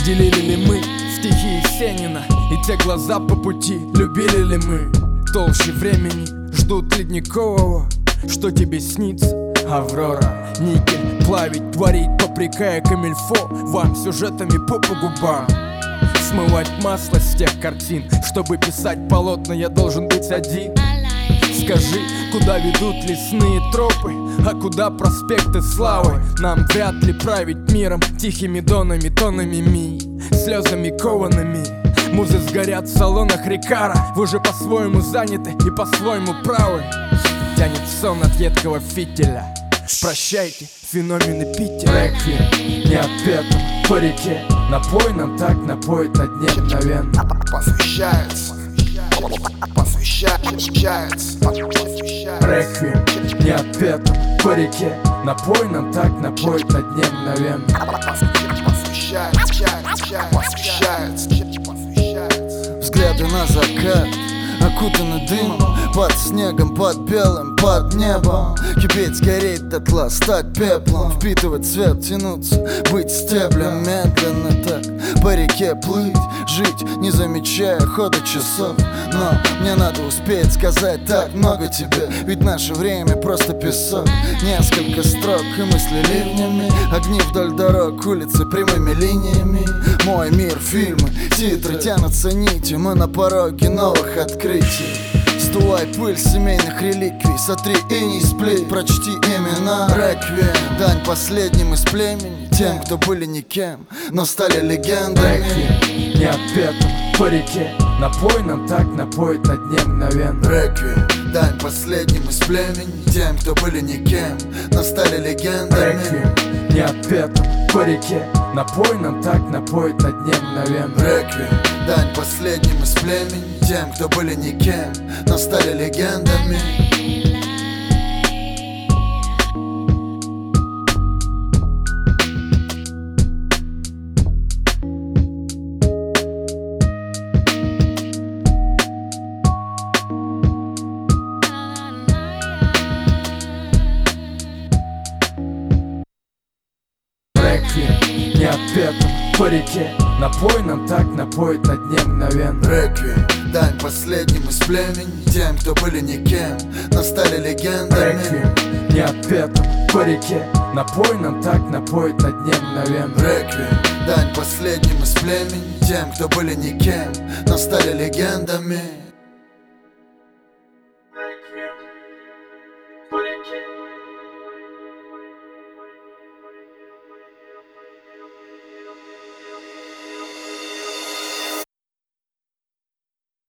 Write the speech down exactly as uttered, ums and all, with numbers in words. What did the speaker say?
Делили ли мы стихи Есенина и те глаза по пути? Любили ли мы толще времени? Ждут ледникового, что тебе снится? Аврора, никель, плавить, творить, попрекая камильфо вам сюжетами по по губам. Смывать масло с тех картин, чтобы писать полотна, я должен быть один. Скажи, куда ведут лесные тропы, а куда проспекты славы? Нам вряд ли править миром тихими донами, тонами ми, слезами коваными. Музы сгорят в салонах Рикара. Вы уже по-своему заняты и по-своему правы. Тянет сон от едкого фитиля. Прощайте, феномены Питера. Реквием не отпетым по реке. Напой нам так напоит на дне мгновенно. Посвящается, посвящается, посвящается. Реквием не отпетым по реке. Напой нам так напоит на дне мгновенно. Посвящается, посвящается, посвящается. Взгляды на закат, окутаны дымом, под снегом, под белым, под небом. Кипеть, гореть дотла, стать пеплом, впитывать цвет, тянуться, быть стеблем. Медленно так по реке плыть, жить, не замечая хода часов. Но мне надо успеть сказать так много тебе, ведь наше время просто песок. Несколько строк и мысли ливнями, огни вдоль дорог, улицы прямыми линиями. Мой мир, фильмы, титры тянутся нитью, мы на пороге новых открытий. Сдувай пыль семейных реликвий, сотри иней с плит, прочти имена. Реквием, дань последним из племени, тем, кто были никем, но стали легендами. Реквием не отпетым по реке. Напой нам так напоит на дне мгновенно. Реквием, дань последним из племени, тем, кто были никем, но стали легендами. Реквием не отпетым по реке. Напой нам так напоит на дне мгновенно. Реквием, дань последним из племени, тем, кто были никем, но стали легендами. Реквием не отпетым по реке. Напой нам так напоит на дне мгновенно. Реквием, дань последним из племени, тем, кто были никем, но стали легендами. Реквием не отпетым по реке. Напой нам так напоит на дне мгновенно. Реквием, дань последним из племени, тем, кто были никем, но стали легендами.